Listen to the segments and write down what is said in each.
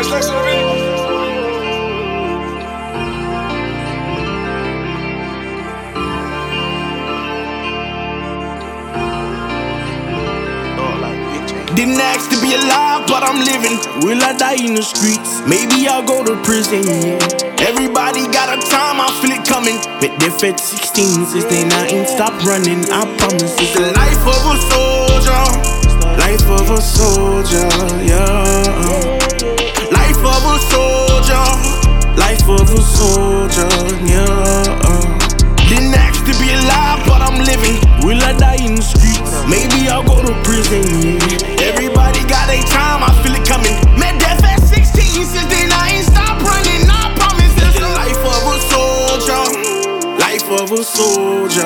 Didn't ask to be alive, but I'm living. Will I die in the streets? Maybe I'll go to prison, yeah. Everybody got a time, I feel it coming. But they're fed 16 since they 19. Stop running, I promise. It's the life of a soldier. Life of a soldier, yeah. Life of a soldier. Life of a soldier, yeah. Didn't ask to be alive, but I'm living. Will I die in the streets? Maybe I'll go to prison, yeah. Everybody got a time, I feel it coming. Met death at 16 since then I ain't stop running. I promise it's the life of a soldier. Life of a soldier,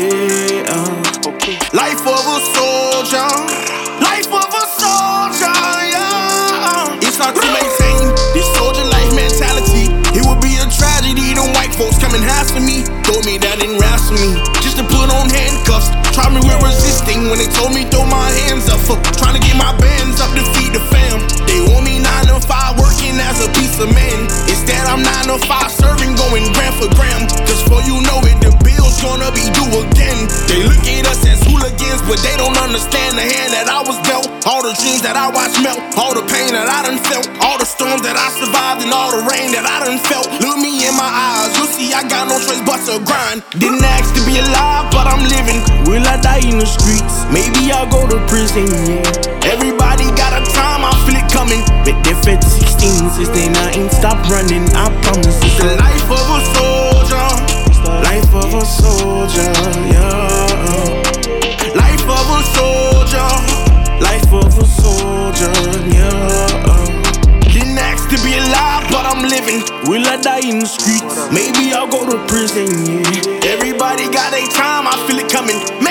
yeah. Life of a soldier. Life of a soldier, yeah. It's hard to maintain this soldier life mentality. It would be a tragedy, them white folks coming hassle me. Throw me down and wrestle me, just to put on handcuffs. Try me with resisting when they told me throw my hands up. Trying to get my bands up to feed the fam. They want me 9 to 5 working as a piece of man. Instead I'm 9 to 5 serving, going gram for gram. Just for you know it, the bill's gonna be due again. They look at us as hooligans, but they don't understand the hand that I was dealt. All the dreams that I watched melt, all the pain that I done felt, all the storms that I survived and all the rain that I done felt. Look me in my eyes, you'll see I got no choice but to grind. Didn't ask to be alive, but I'm living. Will I die in the streets? Maybe I'll go to prison, yeah. Everybody got a time, I feel it coming. But they're fed 16 since they 19. Stop running, I promise. It's the life of a soldier. Life of a soldier, yeah. Life of a soldier. Life of a soldier, yeah. Didn't ask to be alive, but I'm living. Will I die in the streets? Maybe I'll go to prison, yeah. Everybody got a time, I feel it coming.